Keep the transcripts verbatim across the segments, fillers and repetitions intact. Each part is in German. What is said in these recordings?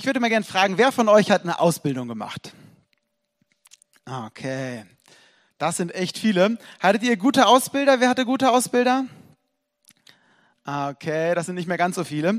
Ich würde mal gerne fragen, wer von euch hat eine Ausbildung gemacht? Okay, das sind echt viele. Hattet ihr gute Ausbilder? Wer hatte gute Ausbilder? Okay, das sind nicht mehr ganz so viele.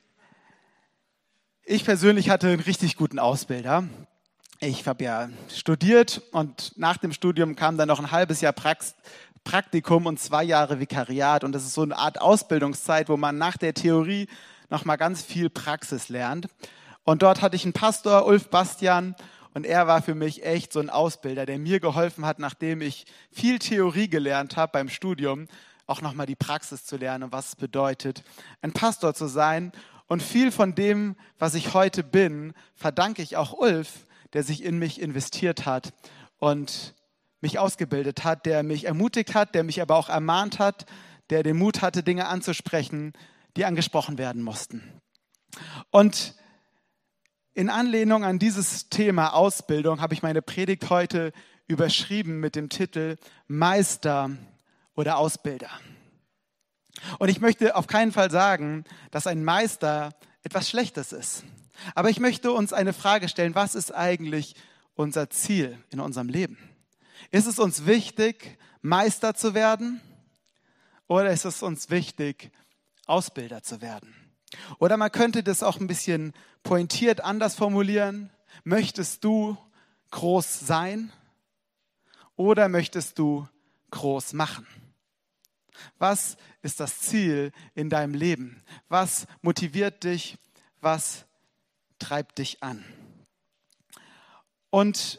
Ich persönlich hatte einen richtig guten Ausbilder. Ich habe ja studiert und nach dem Studium kam dann noch ein halbes Jahr Prax- Praktikum und zwei Jahre Vikariat. Und das ist so eine Art Ausbildungszeit, wo man nach der Theorie noch mal ganz viel Praxis lernt. Und dort hatte ich einen Pastor, Ulf Bastian, und er war für mich echt so ein Ausbilder, der mir geholfen hat, nachdem ich viel Theorie gelernt habe beim Studium, auch noch mal die Praxis zu lernen und was es bedeutet, ein Pastor zu sein. Und viel von dem, was ich heute bin, verdanke ich auch Ulf, der sich in mich investiert hat und mich ausgebildet hat, der mich ermutigt hat, der mich aber auch ermahnt hat, der den Mut hatte, Dinge anzusprechen, die angesprochen werden mussten. Und in Anlehnung an dieses Thema Ausbildung habe ich meine Predigt heute überschrieben mit dem Titel Meister oder Ausbilder. Und ich möchte auf keinen Fall sagen, dass ein Meister etwas Schlechtes ist. Aber ich möchte uns eine Frage stellen, was ist eigentlich unser Ziel in unserem Leben? Ist es uns wichtig, Meister zu werden? Oder ist es uns wichtig, Ausbilder zu werden? Oder man könnte das auch ein bisschen pointiert anders formulieren. Möchtest du groß sein oder möchtest du groß machen? Was ist das Ziel in deinem Leben? Was motiviert dich? Was treibt dich an? Und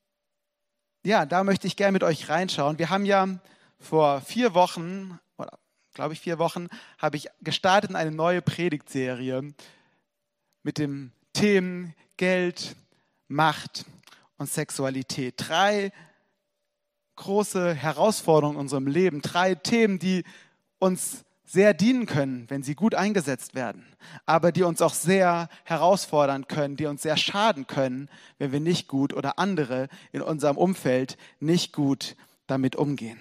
ja, da möchte ich gerne mit euch reinschauen. Wir haben ja vor vier Wochen, oder glaube ich vier Wochen, habe ich gestartet in eine neue Predigtserie mit dem Themen Geld, Macht und Sexualität. Drei große Herausforderungen in unserem Leben, drei Themen, die uns sehr dienen können, wenn sie gut eingesetzt werden, aber die uns auch sehr herausfordern können, die uns sehr schaden können, wenn wir nicht gut oder andere in unserem Umfeld nicht gut damit umgehen.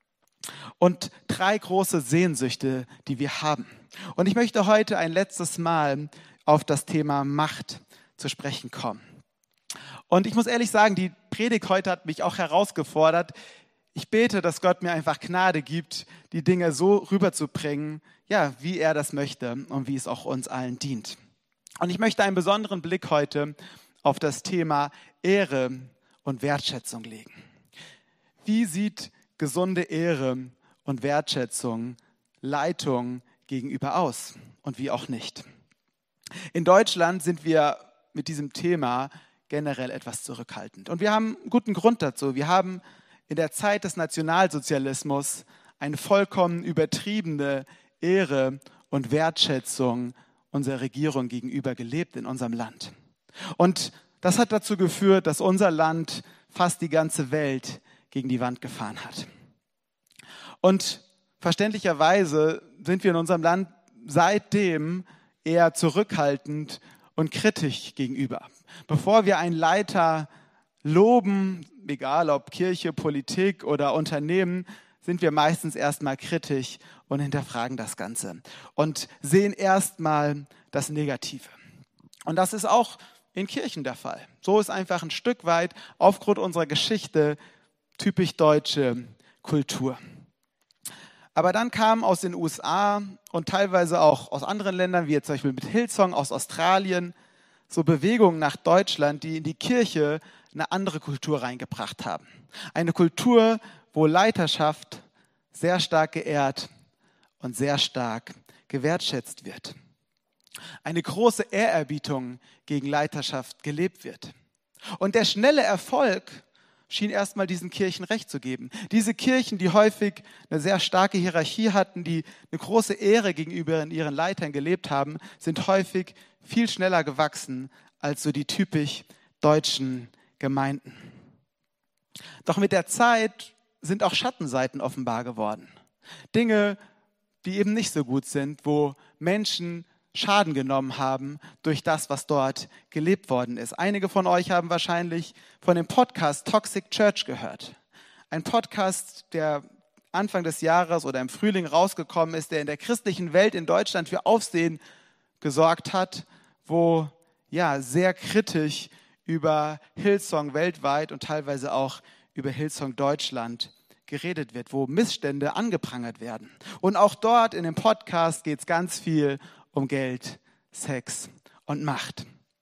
Und drei große Sehnsüchte, die wir haben. Und ich möchte heute ein letztes Mal auf das Thema Macht zu sprechen kommen. Und ich muss ehrlich sagen, die Predigt heute hat mich auch herausgefordert. Ich bete, dass Gott mir einfach Gnade gibt, die Dinge so rüberzubringen, ja, wie er das möchte und wie es auch uns allen dient. Und ich möchte einen besonderen Blick heute auf das Thema Ehre und Wertschätzung legen. Wie sieht gesunde Ehre und Wertschätzung, Leitung gegenüber aus und wie auch nicht? In Deutschland sind wir mit diesem Thema generell etwas zurückhaltend. Und wir haben einen guten Grund dazu. Wir haben in der Zeit des Nationalsozialismus eine vollkommen übertriebene Ehre und Wertschätzung unserer Regierung gegenüber gelebt in unserem Land. Und das hat dazu geführt, dass unser Land fast die ganze Welt gegen die Wand gefahren hat. Und verständlicherweise sind wir in unserem Land seitdem eher zurückhaltend und kritisch gegenüber. Bevor wir einen Leiter loben, egal ob Kirche, Politik oder Unternehmen, sind wir meistens erstmal kritisch und hinterfragen das Ganze und sehen erstmal das Negative. Und das ist auch in Kirchen der Fall. So ist einfach ein Stück weit aufgrund unserer Geschichte typisch deutsche Kultur. Aber dann kamen aus den U S A und teilweise auch aus anderen Ländern, wie jetzt zum Beispiel mit Hillsong aus Australien, so Bewegungen nach Deutschland, die in die Kirche eine andere Kultur reingebracht haben. Eine Kultur, wo Leiterschaft sehr stark geehrt und sehr stark gewertschätzt wird. Eine große Ehrerbietung gegen Leiterschaft gelebt wird. Und der schnelle Erfolg schien erstmal diesen Kirchen recht zu geben. Diese Kirchen, die häufig eine sehr starke Hierarchie hatten, die eine große Ehre gegenüber ihren Leitern gelebt haben, sind häufig viel schneller gewachsen als so die typisch deutschen Gemeinden. Doch mit der Zeit sind auch Schattenseiten offenbar geworden. Dinge, die eben nicht so gut sind, wo Menschen Schaden genommen haben durch das, was dort gelebt worden ist. Einige von euch haben wahrscheinlich von dem Podcast Toxic Church gehört. Ein Podcast, der Anfang des Jahres oder im Frühling rausgekommen ist, der in der christlichen Welt in Deutschland für Aufsehen gesorgt hat, wo ja, sehr kritisch über Hillsong weltweit und teilweise auch über Hillsong Deutschland geredet wird, wo Missstände angeprangert werden. Und auch dort in dem Podcast geht es ganz viel um Geld, Sex und Macht.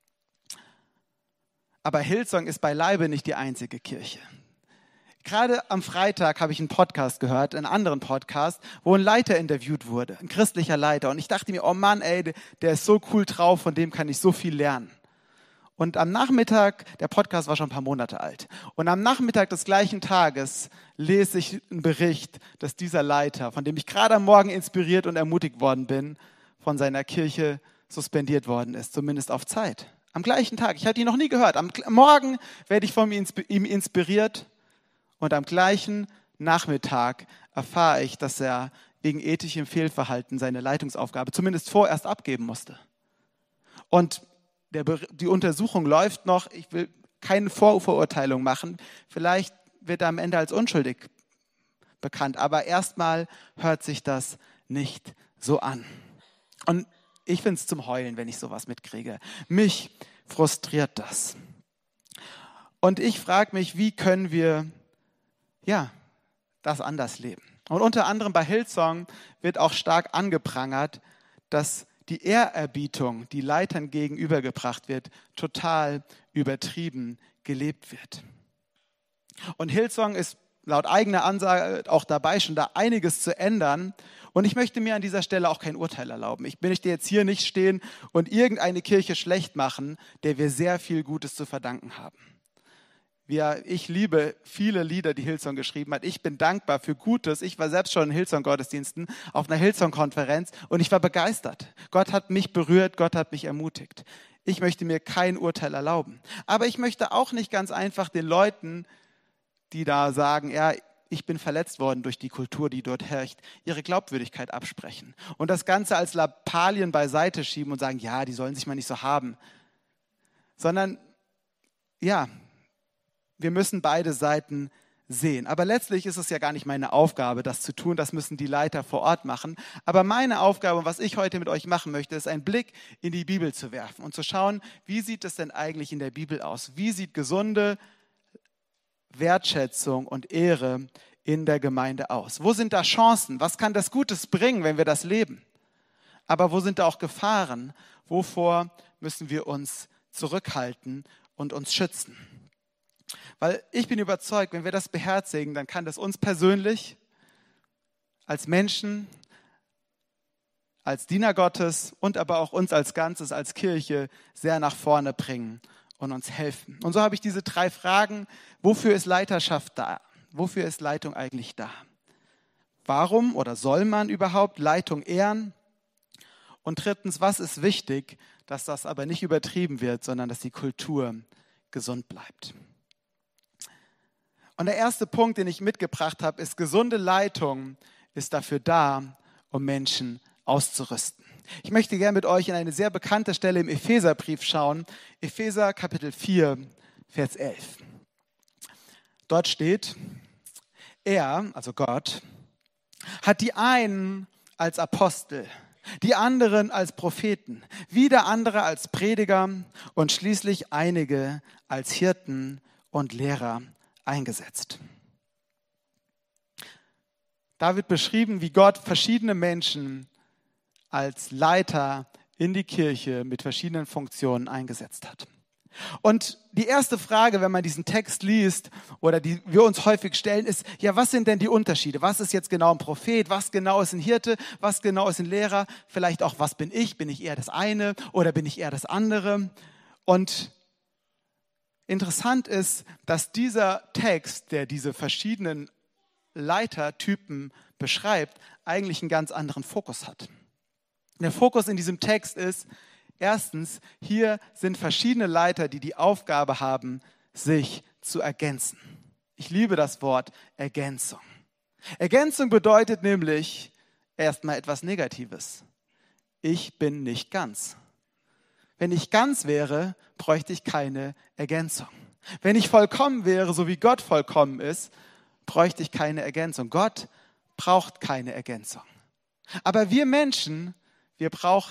Aber Hillsong ist beileibe nicht die einzige Kirche. Gerade am Freitag habe ich einen Podcast gehört, einen anderen Podcast, wo ein Leiter interviewt wurde, ein christlicher Leiter. Und ich dachte mir, oh Mann, ey, der ist so cool drauf, von dem kann ich so viel lernen. Und am Nachmittag, der Podcast war schon ein paar Monate alt, und am Nachmittag des gleichen Tages lese ich einen Bericht, dass dieser Leiter, von dem ich gerade am Morgen inspiriert und ermutigt worden bin, von seiner Kirche suspendiert worden ist, zumindest auf Zeit. Am gleichen Tag, ich hatte ihn noch nie gehört, am Morgen werde ich von ihm inspiriert und am gleichen Nachmittag erfahre ich, dass er wegen ethischem Fehlverhalten seine Leitungsaufgabe zumindest vorerst abgeben musste. Und Der, die Untersuchung läuft noch, ich will keine Vorverurteilung machen, vielleicht wird er am Ende als unschuldig bekannt, aber erstmal hört sich das nicht so an. Und ich finde es zum Heulen, wenn ich sowas mitkriege. Mich frustriert das. Und ich frage mich, wie können wir ja, das anders leben? Und unter anderem bei Hillsong wird auch stark angeprangert, dass die Ehrerbietung, die Leitern gegenübergebracht wird, total übertrieben gelebt wird. Und Hillsong ist laut eigener Ansage auch dabei, schon da einiges zu ändern. Und ich möchte mir an dieser Stelle auch kein Urteil erlauben. Ich möchte jetzt hier nicht stehen und irgendeine Kirche schlecht machen, der wir sehr viel Gutes zu verdanken haben. Wir, ich liebe viele Lieder, die Hillsong geschrieben hat. Ich bin dankbar für Gutes. Ich war selbst schon in Hillsong-Gottesdiensten auf einer Hillsong-Konferenz und ich war begeistert. Gott hat mich berührt, Gott hat mich ermutigt. Ich möchte mir kein Urteil erlauben. Aber ich möchte auch nicht ganz einfach den Leuten, die da sagen, ja, ich bin verletzt worden durch die Kultur, die dort herrscht, ihre Glaubwürdigkeit absprechen. Und das Ganze als Lappalien beiseite schieben und sagen, ja, die sollen sich mal nicht so haben. Sondern, ja, wir müssen beide Seiten sehen. Aber letztlich ist es ja gar nicht meine Aufgabe, das zu tun. Das müssen die Leiter vor Ort machen. Aber meine Aufgabe, was ich heute mit euch machen möchte, ist einen Blick in die Bibel zu werfen und zu schauen, wie sieht es denn eigentlich in der Bibel aus? Wie sieht gesunde Wertschätzung und Ehre in der Gemeinde aus? Wo sind da Chancen? Was kann das Gutes bringen, wenn wir das leben? Aber wo sind da auch Gefahren? Wovor müssen wir uns zurückhalten und uns schützen? Weil ich bin überzeugt, wenn wir das beherzigen, dann kann das uns persönlich, als Menschen, als Diener Gottes und aber auch uns als Ganzes, als Kirche sehr nach vorne bringen und uns helfen. Und so habe ich diese drei Fragen. Wofür ist Leiterschaft da? Wofür ist Leitung eigentlich da? Warum oder soll man überhaupt Leitung ehren? Und drittens, was ist wichtig, dass das aber nicht übertrieben wird, sondern dass die Kultur gesund bleibt? Und der erste Punkt, den ich mitgebracht habe, ist, gesunde Leitung ist dafür da, um Menschen auszurüsten. Ich möchte gerne mit euch in eine sehr bekannte Stelle im Epheserbrief schauen. Epheser Kapitel vier, Vers elf. Dort steht, er, also Gott, hat die einen als Apostel, die anderen als Propheten, wieder andere als Prediger und schließlich einige als Hirten und Lehrer eingesetzt. Da wird beschrieben, wie Gott verschiedene Menschen als Leiter in die Kirche mit verschiedenen Funktionen eingesetzt hat. Und die erste Frage, wenn man diesen Text liest oder die wir uns häufig stellen, ist, ja, was sind denn die Unterschiede? Was ist jetzt genau ein Prophet? Was genau ist ein Hirte? Was genau ist ein Lehrer? Vielleicht auch, was bin ich? Bin ich eher das eine oder bin ich eher das andere? Und interessant ist, dass dieser Text, der diese verschiedenen Leitertypen beschreibt, eigentlich einen ganz anderen Fokus hat. Der Fokus in diesem Text ist, erstens, hier sind verschiedene Leiter, die die Aufgabe haben, sich zu ergänzen. Ich liebe das Wort Ergänzung. Ergänzung bedeutet nämlich erstmal etwas Negatives. Ich bin nicht ganz. Wenn ich ganz wäre, bräuchte ich keine Ergänzung. Wenn ich vollkommen wäre, so wie Gott vollkommen ist, bräuchte ich keine Ergänzung. Gott braucht keine Ergänzung. Aber wir Menschen, wir brauchen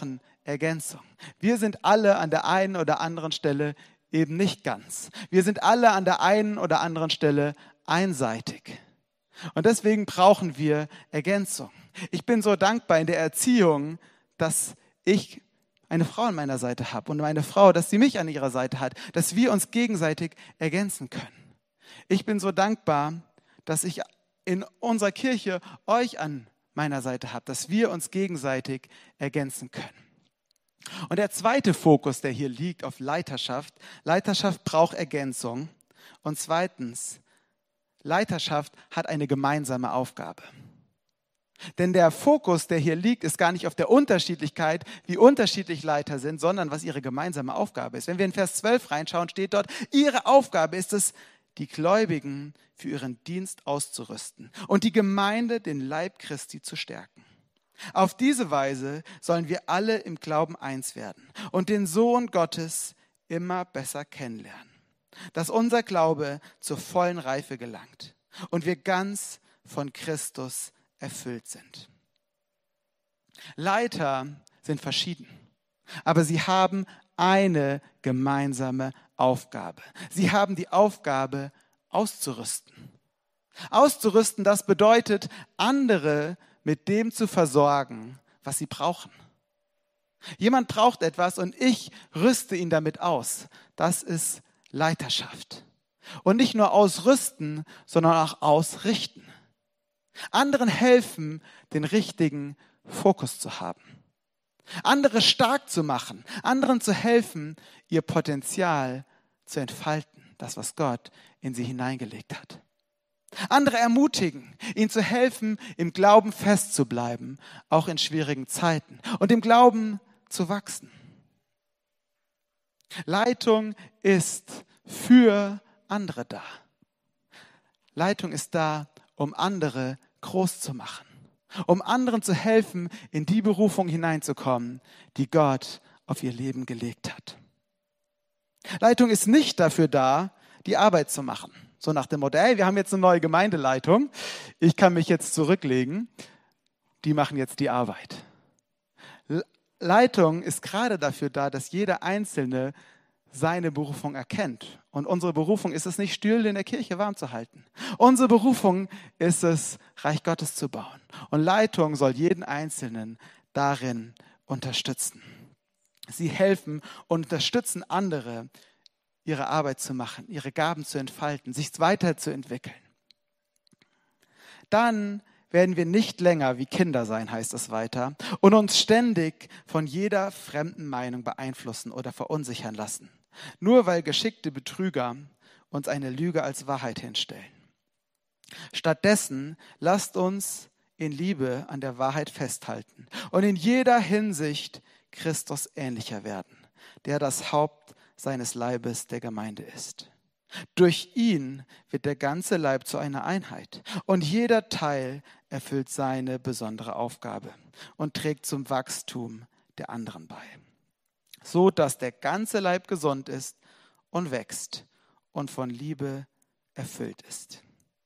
Ergänzung. Wir sind alle an der einen oder anderen Stelle eben nicht ganz. Wir sind alle an der einen oder anderen Stelle einseitig. Und deswegen brauchen wir Ergänzung. Ich bin so dankbar in der Erziehung, dass ich eine Frau an meiner Seite habe und meine Frau, dass sie mich an ihrer Seite hat, dass wir uns gegenseitig ergänzen können. Ich bin so dankbar, dass ich in unserer Kirche euch an meiner Seite habe, dass wir uns gegenseitig ergänzen können. Und der zweite Fokus, der hier liegt auf Leiterschaft, Leiterschaft braucht Ergänzung. Und zweitens, Leiterschaft hat eine gemeinsame Aufgabe. Denn der Fokus, der hier liegt, ist gar nicht auf der Unterschiedlichkeit, wie unterschiedlich Leiter sind, sondern was ihre gemeinsame Aufgabe ist. Wenn wir in Vers zwölf reinschauen, steht dort, ihre Aufgabe ist es, die Gläubigen für ihren Dienst auszurüsten und die Gemeinde, den Leib Christi, zu stärken. Auf diese Weise sollen wir alle im Glauben eins werden und den Sohn Gottes immer besser kennenlernen, dass unser Glaube zur vollen Reife gelangt und wir ganz von Christus erfüllt sind. Leiter sind verschieden, aber sie haben eine gemeinsame Aufgabe. Sie haben die Aufgabe, auszurüsten. Auszurüsten, das bedeutet, andere mit dem zu versorgen, was sie brauchen. Jemand braucht etwas und ich rüste ihn damit aus. Das ist Leiterschaft. Und nicht nur ausrüsten, sondern auch ausrichten. Anderen helfen, den richtigen Fokus zu haben. Andere stark zu machen, anderen zu helfen, ihr Potenzial zu entfalten, das, was Gott in sie hineingelegt hat. Andere ermutigen, ihnen zu helfen, im Glauben festzubleiben, auch in schwierigen Zeiten und im Glauben zu wachsen. Leitung ist für andere da. Leitung ist da, um andere groß zu machen, um anderen zu helfen, in die Berufung hineinzukommen, die Gott auf ihr Leben gelegt hat. Leitung ist nicht dafür da, die Arbeit zu machen. So nach dem Motto, hey, wir haben jetzt eine neue Gemeindeleitung, ich kann mich jetzt zurücklegen, die machen jetzt die Arbeit. Leitung ist gerade dafür da, dass jeder Einzelne seine Berufung erkennt. Und unsere Berufung ist es nicht, Stühle in der Kirche warm zu halten. Unsere Berufung ist es, Reich Gottes zu bauen. Und Leitung soll jeden Einzelnen darin unterstützen. Sie helfen und unterstützen andere, ihre Arbeit zu machen, ihre Gaben zu entfalten, sich weiterzuentwickeln. Dann werden wir nicht länger wie Kinder sein, heißt es weiter, und uns ständig von jeder fremden Meinung beeinflussen oder verunsichern lassen, nur weil geschickte Betrüger uns eine Lüge als Wahrheit hinstellen. Stattdessen lasst uns in Liebe an der Wahrheit festhalten und in jeder Hinsicht Christus ähnlicher werden, der das Haupt seines Leibes der Gemeinde ist. Durch ihn wird der ganze Leib zu einer Einheit und jeder Teil erfüllt seine besondere Aufgabe und trägt zum Wachstum der anderen bei, so dass der ganze Leib gesund ist und wächst und von Liebe erfüllt ist.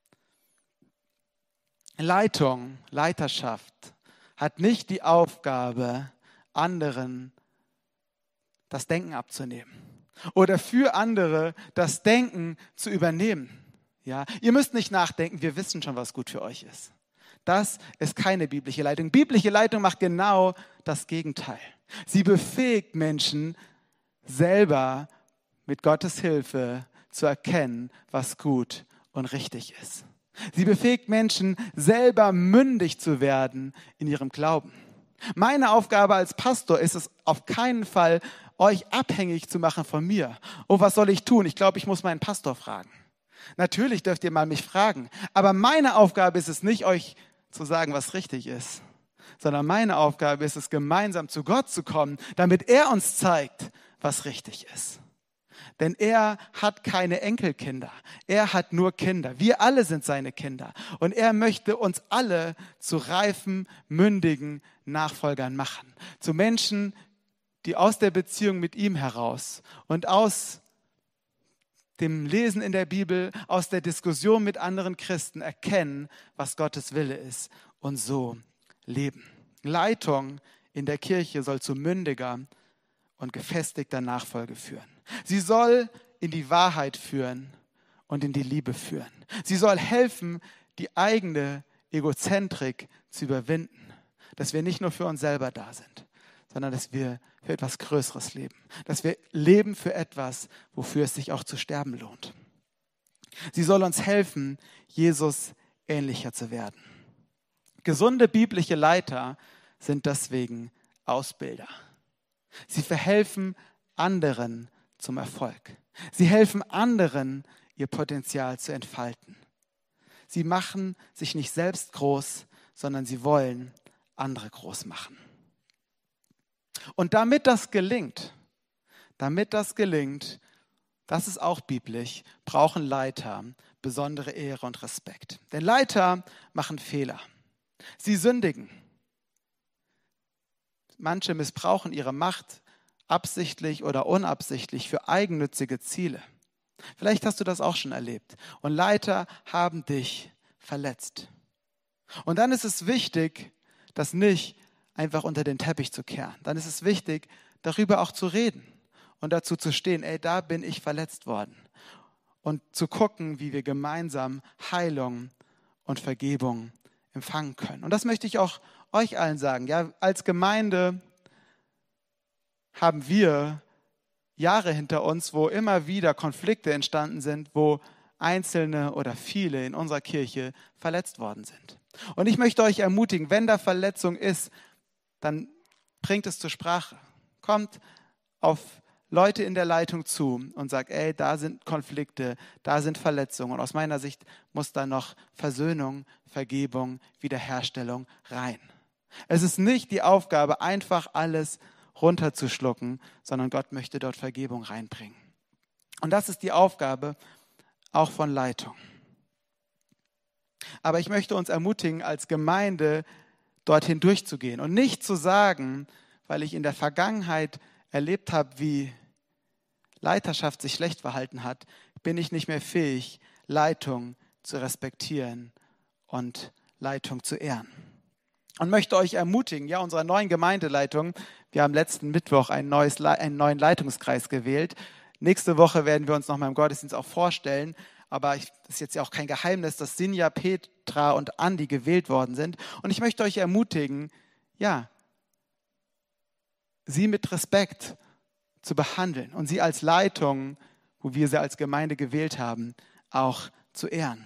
Leitung, Leiterschaft hat nicht die Aufgabe, anderen das Denken abzunehmen oder für andere das Denken zu übernehmen. Ja, ihr müsst nicht nachdenken, wir wissen schon, was gut für euch ist. Das ist keine biblische Leitung. Biblische Leitung macht genau das Gegenteil. Sie befähigt Menschen, selber mit Gottes Hilfe zu erkennen, was gut und richtig ist. Sie befähigt Menschen, selber mündig zu werden in ihrem Glauben. Meine Aufgabe als Pastor ist es auf keinen Fall, euch abhängig zu machen von mir. Oh, was soll ich tun? Ich glaube, ich muss meinen Pastor fragen. Natürlich dürft ihr mal mich fragen, aber meine Aufgabe ist es nicht, euch zu sagen, was richtig ist, sondern meine Aufgabe ist es, gemeinsam zu Gott zu kommen, damit er uns zeigt, was richtig ist. Denn er hat keine Enkelkinder, er hat nur Kinder. Wir alle sind seine Kinder und er möchte uns alle zu reifen, mündigen Nachfolgern machen. Zu Menschen, die aus der Beziehung mit ihm heraus und aus dem Lesen in der Bibel, aus der Diskussion mit anderen Christen erkennen, was Gottes Wille ist und so leben. Leitung in der Kirche soll zu mündiger und gefestigter Nachfolge führen. Sie soll in die Wahrheit führen und in die Liebe führen. Sie soll helfen, die eigene Egozentrik zu überwinden, dass wir nicht nur für uns selber da sind, sondern dass wir für etwas Größeres leben, dass wir leben für etwas, wofür es sich auch zu sterben lohnt. Sie soll uns helfen, Jesus ähnlicher zu werden. Gesunde biblische Leiter sind deswegen Ausbilder. Sie verhelfen anderen zum Erfolg. Sie helfen anderen, ihr Potenzial zu entfalten. Sie machen sich nicht selbst groß, sondern sie wollen andere groß machen. Und damit das gelingt, damit das gelingt, das ist auch biblisch, brauchen Leiter besondere Ehre und Respekt. Denn Leiter machen Fehler. Sie sündigen. Manche missbrauchen ihre Macht absichtlich oder unabsichtlich für eigennützige Ziele. Vielleicht hast du das auch schon erlebt. Und Leiter haben dich verletzt. Und dann ist es wichtig, das nicht einfach unter den Teppich zu kehren. Dann ist es wichtig, darüber auch zu reden und dazu zu stehen, ey, da bin ich verletzt worden. Und zu gucken, wie wir gemeinsam Heilung und Vergebung empfangen können. Und das möchte ich auch euch allen sagen. Ja, als Gemeinde haben wir Jahre hinter uns, wo immer wieder Konflikte entstanden sind, wo Einzelne oder viele in unserer Kirche verletzt worden sind. Und ich möchte euch ermutigen, wenn da Verletzung ist, dann bringt es zur Sprache. Kommt auf Leute in der Leitung zu und sagt, ey, da sind Konflikte, da sind Verletzungen. Und aus meiner Sicht muss da noch Versöhnung, Vergebung, Wiederherstellung rein. Es ist nicht die Aufgabe, einfach alles runterzuschlucken, sondern Gott möchte dort Vergebung reinbringen. Und das ist die Aufgabe auch von Leitung. Aber ich möchte uns ermutigen, als Gemeinde dorthin durchzugehen und nicht zu sagen, weil ich in der Vergangenheit erlebt habe, wie Leiterschaft sich schlecht verhalten hat, bin ich nicht mehr fähig, Leitung zu respektieren und Leitung zu ehren. Und möchte euch ermutigen, ja, unserer neuen Gemeindeleitung, wir haben letzten Mittwoch ein neues, einen neuen Leitungskreis gewählt. Nächste Woche werden wir uns noch mal im Gottesdienst auch vorstellen, aber es ist jetzt ja auch kein Geheimnis, dass Sinja, Petra und Andi gewählt worden sind. Und ich möchte euch ermutigen, ja, sie mit Respekt zu behandeln und sie als Leitung, wo wir sie als Gemeinde gewählt haben, auch zu ehren.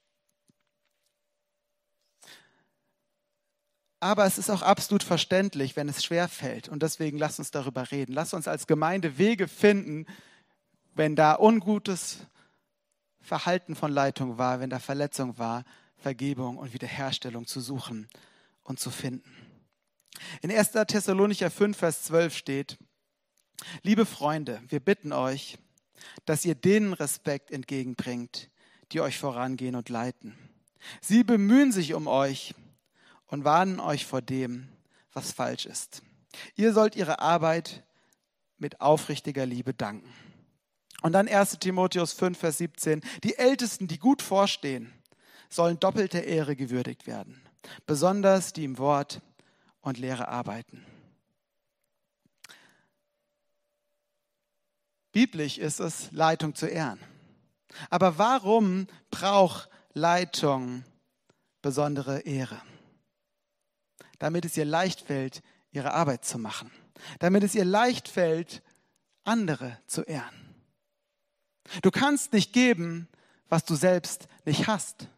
Aber es ist auch absolut verständlich, wenn es schwerfällt. Und deswegen lasst uns darüber reden. Lasst uns als Gemeinde Wege finden, wenn da ungutes Verhalten von Leitung war, wenn da Verletzung war, Vergebung und Wiederherstellung zu suchen und zu finden. In erster Thessalonicher fünf, Vers zwölf steht, liebe Freunde, wir bitten euch, dass ihr denen Respekt entgegenbringt, die euch vorangehen und leiten. Sie bemühen sich um euch und warnen euch vor dem, was falsch ist. Ihr sollt ihre Arbeit mit aufrichtiger Liebe danken. Und dann erster Timotheus fünf, Vers siebzehn. Die Ältesten, die gut vorstehen, sollen doppelter Ehre gewürdigt werden, besonders die im Wort und Lehre arbeiten. Biblisch ist es, Leitung zu ehren. Aber warum braucht Leitung besondere Ehre? Damit es ihr leicht fällt, ihre Arbeit zu machen. Damit es ihr leicht fällt, andere zu ehren. Du kannst nicht geben, was du selbst nicht hast.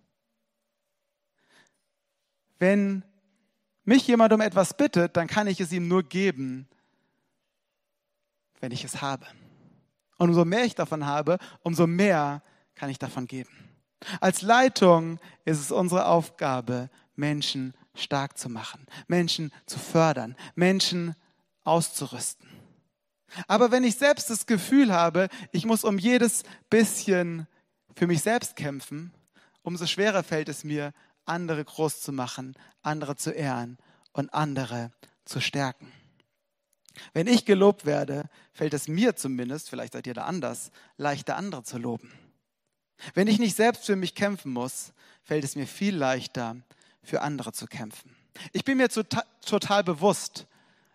Wenn mich jemand um etwas bittet, dann kann ich es ihm nur geben, wenn ich es habe. Und umso mehr ich davon habe, umso mehr kann ich davon geben. Als Leitung ist es unsere Aufgabe, Menschen stark zu machen, Menschen zu fördern, Menschen auszurüsten. Aber wenn ich selbst das Gefühl habe, ich muss um jedes bisschen für mich selbst kämpfen, umso schwerer fällt es mir, andere groß zu machen, andere zu ehren und andere zu stärken. Wenn ich gelobt werde, fällt es mir zumindest, vielleicht seid ihr da anders, leichter, andere zu loben. Wenn ich nicht selbst für mich kämpfen muss, fällt es mir viel leichter, für andere zu kämpfen. Ich bin mir total bewusst,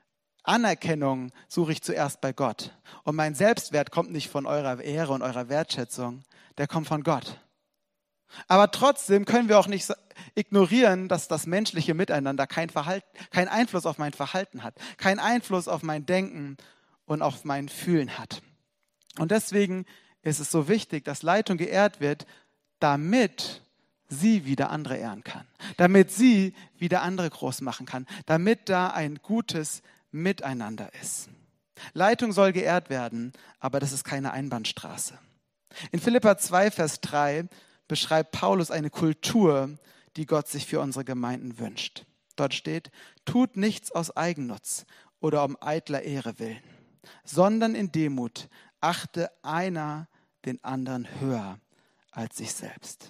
Anerkennung suche ich zuerst bei Gott. Und mein Selbstwert kommt nicht von eurer Ehre und eurer Wertschätzung, der kommt von Gott. Aber trotzdem können wir auch nicht ignorieren, dass das menschliche Miteinander kein Verhalten, keinen Einfluss auf mein Verhalten hat, keinen Einfluss auf mein Denken und auf mein Fühlen hat. Und deswegen ist es so wichtig, dass Leitung geehrt wird, damit sie wieder andere ehren kann, damit sie wieder andere groß machen kann, damit da ein gutes Miteinander ist. Leitung soll geehrt werden, aber das ist keine Einbahnstraße. In Philipper zwei, Vers drei beschreibt Paulus eine Kultur, die Gott sich für unsere Gemeinden wünscht. Dort steht, tut nichts aus Eigennutz oder um eitler Ehre willen, sondern in Demut achte einer den anderen höher als sich selbst.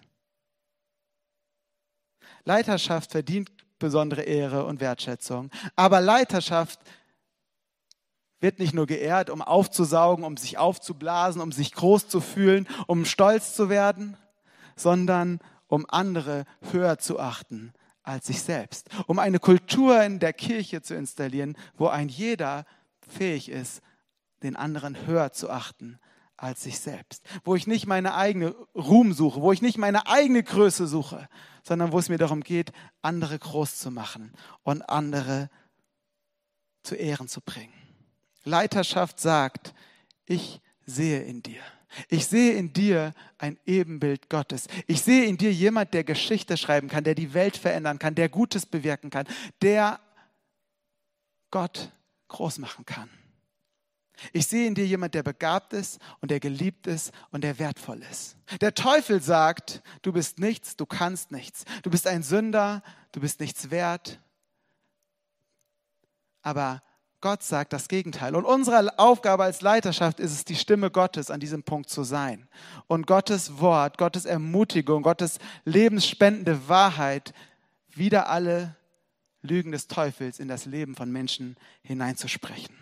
Leiterschaft verdient besondere Ehre und Wertschätzung, aber Leiterschaft wird nicht nur geehrt, um aufzusaugen, um sich aufzublasen, um sich groß zu fühlen, um stolz zu werden, sondern um andere höher zu achten als sich selbst. Um eine Kultur in der Kirche zu installieren, wo ein jeder fähig ist, den anderen höher zu achten als sich selbst. Wo ich nicht meine eigene Ruhm suche, wo ich nicht meine eigene Größe suche, sondern wo es mir darum geht, andere groß zu machen und andere zu Ehren zu bringen. Leiterschaft sagt, ich sehe in dir. Ich sehe in dir ein Ebenbild Gottes. Ich sehe in dir jemand, der Geschichte schreiben kann, der die Welt verändern kann, der Gutes bewirken kann, der Gott groß machen kann. Ich sehe in dir jemand, der begabt ist und der geliebt ist und der wertvoll ist. Der Teufel sagt, du bist nichts, du kannst nichts. Du bist ein Sünder, du bist nichts wert. Aber Gott sagt das Gegenteil. Und unsere Aufgabe als Leiterschaft ist es, die Stimme Gottes an diesem Punkt zu sein. Und Gottes Wort, Gottes Ermutigung, Gottes lebensspendende Wahrheit, wieder alle Lügen des Teufels in das Leben von Menschen hineinzusprechen.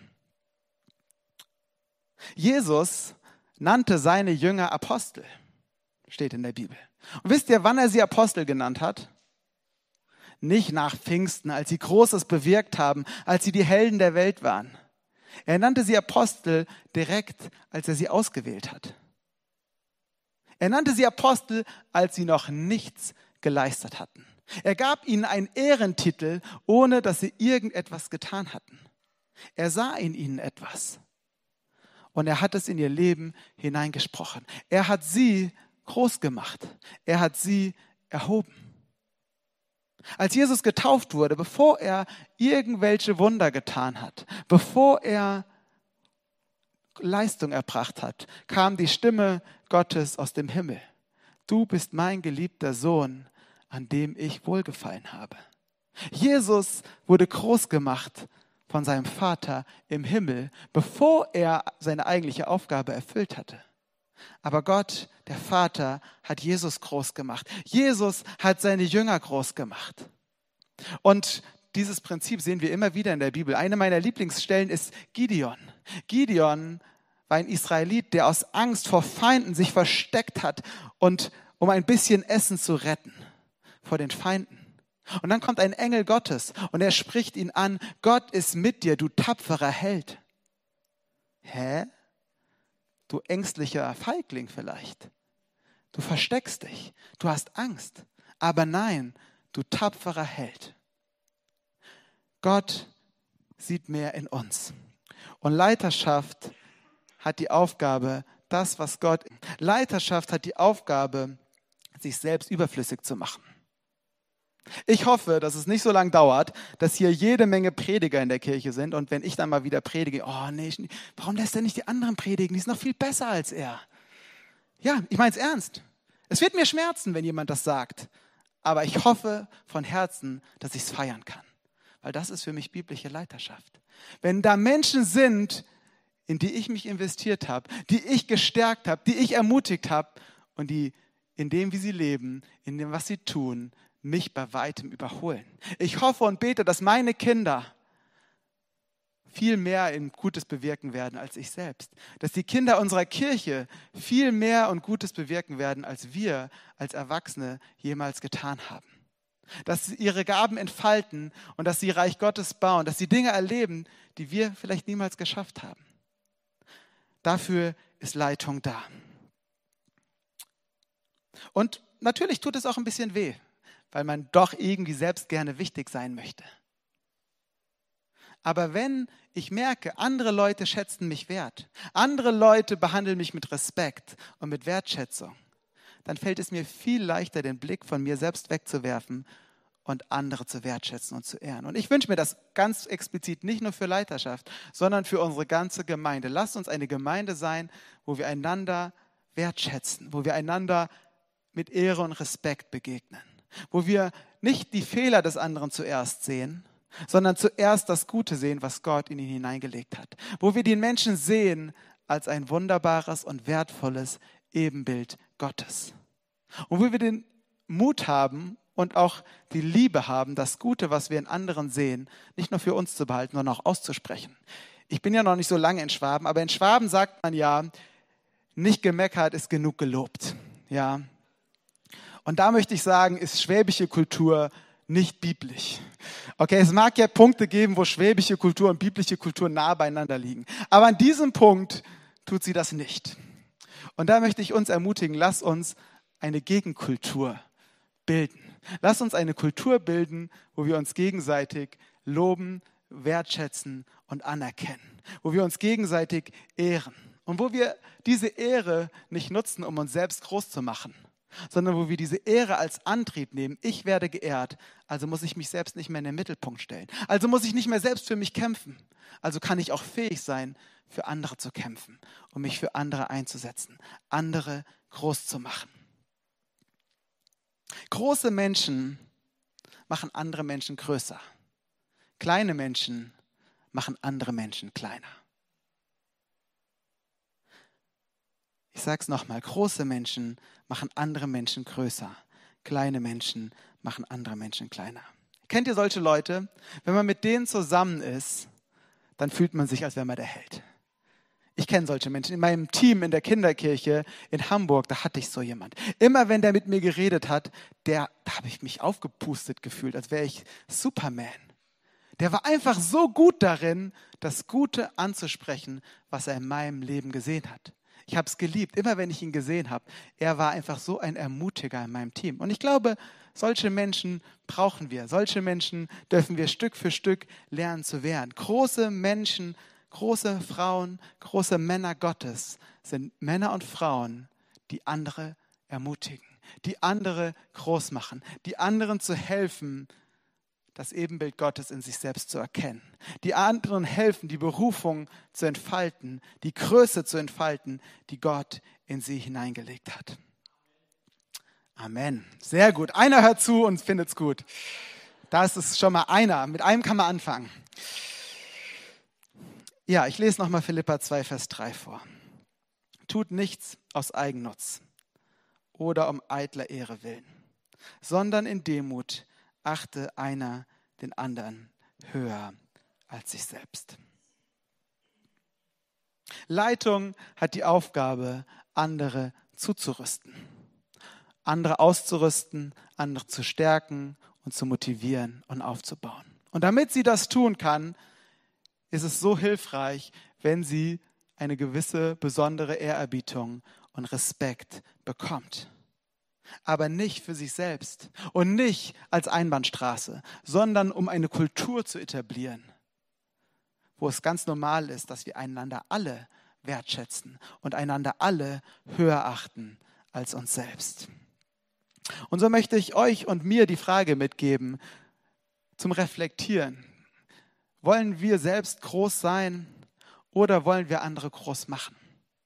Jesus nannte seine Jünger Apostel, steht in der Bibel. Und wisst ihr, wann er sie Apostel genannt hat? Nicht nach Pfingsten, als sie Großes bewirkt haben, als sie die Helden der Welt waren. Er nannte sie Apostel direkt, als er sie ausgewählt hat. Er nannte sie Apostel, als sie noch nichts geleistet hatten. Er gab ihnen einen Ehrentitel, ohne dass sie irgendetwas getan hatten. Er sah in ihnen etwas. Und er hat es in ihr Leben hineingesprochen. Er hat sie groß gemacht. Er hat sie erhoben. Als Jesus getauft wurde, bevor er irgendwelche Wunder getan hat, bevor er Leistung erbracht hat, kam die Stimme Gottes aus dem Himmel. Du bist mein geliebter Sohn, an dem ich wohlgefallen habe. Jesus wurde groß gemacht von seinem Vater im Himmel, bevor er seine eigentliche Aufgabe erfüllt hatte. Aber Gott, der Vater, hat Jesus groß gemacht. Jesus hat seine Jünger groß gemacht. Und dieses Prinzip sehen wir immer wieder in der Bibel. Eine meiner Lieblingsstellen ist Gideon. Gideon war ein Israelit, der aus Angst vor Feinden sich versteckt hat, und um ein bisschen Essen zu retten vor den Feinden. Und dann kommt ein Engel Gottes und er spricht ihn an: Gott ist mit dir, du tapferer Held. Hä? Du ängstlicher Feigling vielleicht. Du versteckst dich, du hast Angst. Aber nein, du tapferer Held. Gott sieht mehr in uns. Und Leiterschaft hat die Aufgabe, das, was Gott... Leiterschaft hat die Aufgabe, sich selbst überflüssig zu machen. Ich hoffe, dass es nicht so lange dauert, dass hier jede Menge Prediger in der Kirche sind, und wenn ich dann mal wieder predige, oh nee, ich, warum lässt er nicht die anderen predigen? Die sind noch viel besser als er. Ja, ich meine es ernst. Es wird mir schmerzen, wenn jemand das sagt, aber ich hoffe von Herzen, dass ich es feiern kann, weil das ist für mich biblische Leiterschaft. Wenn da Menschen sind, in die ich mich investiert habe, die ich gestärkt habe, die ich ermutigt habe und die in dem, wie sie leben, in dem, was sie tun, mich bei weitem überholen. Ich hoffe und bete, dass meine Kinder viel mehr in Gutes bewirken werden als ich selbst. Dass die Kinder unserer Kirche viel mehr und Gutes bewirken werden, als wir als Erwachsene jemals getan haben. dass sie ihre Gaben entfalten und dass sie Reich Gottes bauen, dass sie Dinge erleben, die wir vielleicht niemals geschafft haben. Dafür ist Leitung da. Und natürlich tut es auch ein bisschen weh, weil man doch irgendwie selbst gerne wichtig sein möchte. Aber wenn ich merke, andere Leute schätzen mich wert, andere Leute behandeln mich mit Respekt und mit Wertschätzung, dann fällt es mir viel leichter, den Blick von mir selbst wegzuwerfen und andere zu wertschätzen und zu ehren. Und ich wünsche mir das ganz explizit nicht nur für Leiterschaft, sondern für unsere ganze Gemeinde. Lasst uns eine Gemeinde sein, wo wir einander wertschätzen, wo wir einander mit Ehre und Respekt begegnen, wo wir nicht die Fehler des anderen zuerst sehen, sondern zuerst das Gute sehen, was Gott in ihn hineingelegt hat, wo wir den Menschen sehen als ein wunderbares und wertvolles Ebenbild Gottes. Und wo wir den Mut haben und auch die Liebe haben, das Gute, was wir in anderen sehen, nicht nur für uns zu behalten, sondern auch auszusprechen. Ich bin ja noch nicht so lange in Schwaben, aber in Schwaben sagt man ja, nicht gemeckert ist genug gelobt. Ja. Und da möchte ich sagen, ist schwäbische Kultur nicht biblisch. Okay, es mag ja Punkte geben, wo schwäbische Kultur und biblische Kultur nah beieinander liegen. Aber an diesem Punkt tut sie das nicht. Und da möchte ich uns ermutigen, lass uns eine Gegenkultur bilden. Lass uns eine Kultur bilden, wo wir uns gegenseitig loben, wertschätzen und anerkennen. Wo wir uns gegenseitig ehren. Und wo wir diese Ehre nicht nutzen, um uns selbst groß zu machen, sondern wo wir diese Ehre als Antrieb nehmen. Ich werde geehrt, also muss ich mich selbst nicht mehr in den Mittelpunkt stellen. Also muss ich nicht mehr selbst für mich kämpfen. Also kann ich auch fähig sein, für andere zu kämpfen und mich für andere einzusetzen, andere groß zu machen. Große Menschen machen andere Menschen größer. Kleine Menschen machen andere Menschen kleiner. Ich sage es nochmal, große Menschen machen andere Menschen größer. Kleine Menschen machen andere Menschen kleiner. Kennt ihr solche Leute? Wenn man mit denen zusammen ist, dann fühlt man sich, als wäre man der Held. Ich kenne solche Menschen. In meinem Team in der Kinderkirche in Hamburg, da hatte ich so jemand. Immer wenn der mit mir geredet hat, der, da habe ich mich aufgepustet gefühlt, als wäre ich Superman. Der war einfach so gut darin, das Gute anzusprechen, was er in meinem Leben gesehen hat. Ich habe es geliebt, immer wenn ich ihn gesehen habe. Er war einfach so ein Ermutiger in meinem Team. Und ich glaube, solche Menschen brauchen wir. Solche Menschen dürfen wir Stück für Stück lernen zu werden. Große Menschen, große Frauen, große Männer Gottes sind Männer und Frauen, die andere ermutigen, die andere groß machen, die anderen zu helfen, das Ebenbild Gottes in sich selbst zu erkennen. Die anderen helfen, die Berufung zu entfalten, die Größe zu entfalten, die Gott in sie hineingelegt hat. Amen. Sehr gut. Einer hört zu und findet es gut. Da ist es schon mal einer. Mit einem kann man anfangen. Ja, ich lese nochmal Philipper zwei, Vers drei vor. Tut nichts aus Eigennutz oder um eitler Ehre willen, sondern in Demut achte einer den anderen höher als sich selbst. Leitung hat die Aufgabe, andere zuzurüsten, andere auszurüsten, andere zu stärken und zu motivieren und aufzubauen. Und damit sie das tun kann, ist es so hilfreich, wenn sie eine gewisse besondere Ehrerbietung und Respekt bekommt. Aber nicht für sich selbst und nicht als Einbahnstraße, sondern um eine Kultur zu etablieren, wo es ganz normal ist, dass wir einander alle wertschätzen und einander alle höher achten als uns selbst. Und so möchte ich euch und mir die Frage mitgeben, zum Reflektieren. Wollen wir selbst groß sein oder wollen wir andere groß machen?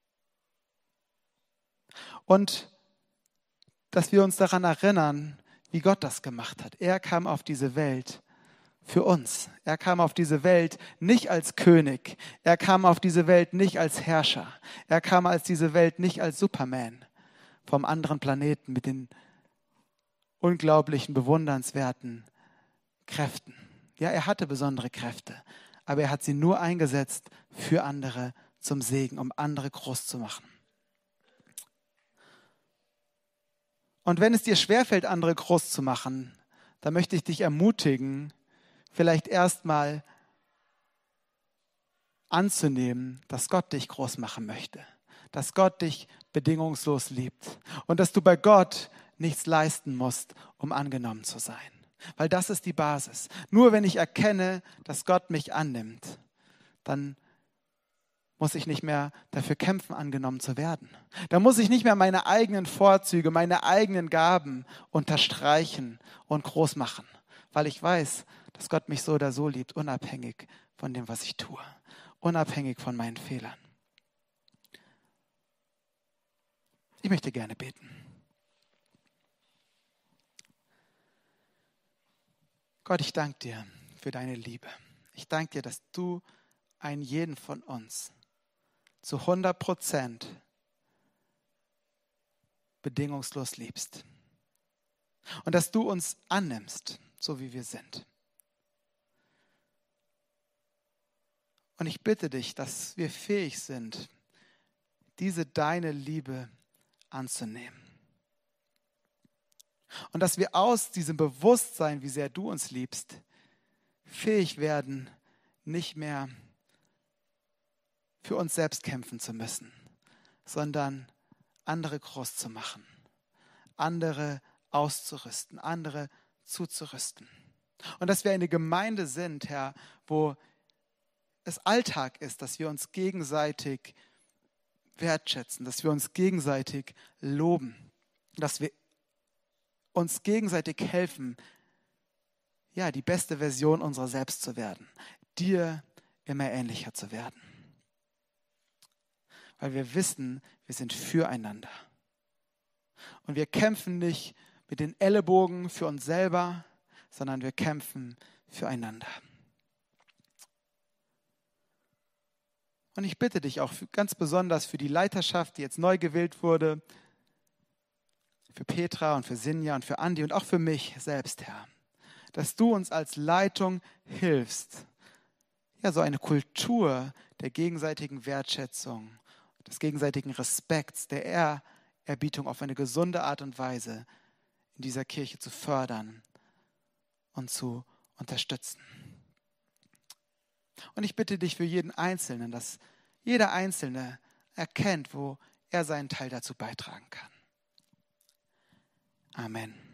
Und dass wir uns daran erinnern, wie Gott das gemacht hat. Er kam auf diese Welt für uns. Er kam auf diese Welt nicht als König. Er kam auf diese Welt nicht als Herrscher. Er kam auf diese Welt nicht als Superman vom anderen Planeten mit den unglaublichen, bewundernswerten Kräften. Ja, er hatte besondere Kräfte, aber er hat sie nur eingesetzt für andere zum Segen, um andere groß zu machen. Und wenn es dir schwerfällt, andere groß zu machen, da möchte ich dich ermutigen, vielleicht erstmal anzunehmen, dass Gott dich groß machen möchte, dass Gott dich bedingungslos liebt und dass du bei Gott nichts leisten musst, um angenommen zu sein. Weil das ist die Basis. Nur wenn ich erkenne, dass Gott mich annimmt, dann muss ich nicht mehr dafür kämpfen, angenommen zu werden. Da muss ich nicht mehr meine eigenen Vorzüge, meine eigenen Gaben unterstreichen und groß machen, weil ich weiß, dass Gott mich so oder so liebt, unabhängig von dem, was ich tue, unabhängig von meinen Fehlern. Ich möchte gerne beten. Gott, ich danke dir für deine Liebe. Ich danke dir, dass du einen jeden von uns zu hundert Prozent bedingungslos liebst. Und dass du uns annimmst, so wie wir sind. Und ich bitte dich, dass wir fähig sind, diese deine Liebe anzunehmen. Und dass wir aus diesem Bewusstsein, wie sehr du uns liebst, fähig werden, nicht mehr für uns selbst kämpfen zu müssen, sondern andere groß zu machen, andere auszurüsten, andere zuzurüsten. Und dass wir eine Gemeinde sind, Herr, wo es Alltag ist, dass wir uns gegenseitig wertschätzen, dass wir uns gegenseitig loben, dass wir uns gegenseitig helfen, ja, die beste Version unserer selbst zu werden, dir immer ähnlicher zu werden. Weil wir wissen, wir sind füreinander. Und wir kämpfen nicht mit den Ellenbogen für uns selber, sondern wir kämpfen füreinander. Und ich bitte dich auch ganz besonders für die Leiterschaft, die jetzt neu gewählt wurde, für Petra und für Sinja und für Andi und auch für mich selbst, Herr, dass du uns als Leitung hilfst, ja, so eine Kultur der gegenseitigen Wertschätzung, des gegenseitigen Respekts, der Ehrerbietung auf eine gesunde Art und Weise in dieser Kirche zu fördern und zu unterstützen. Und ich bitte dich für jeden Einzelnen, dass jeder Einzelne erkennt, wo er seinen Teil dazu beitragen kann. Amen.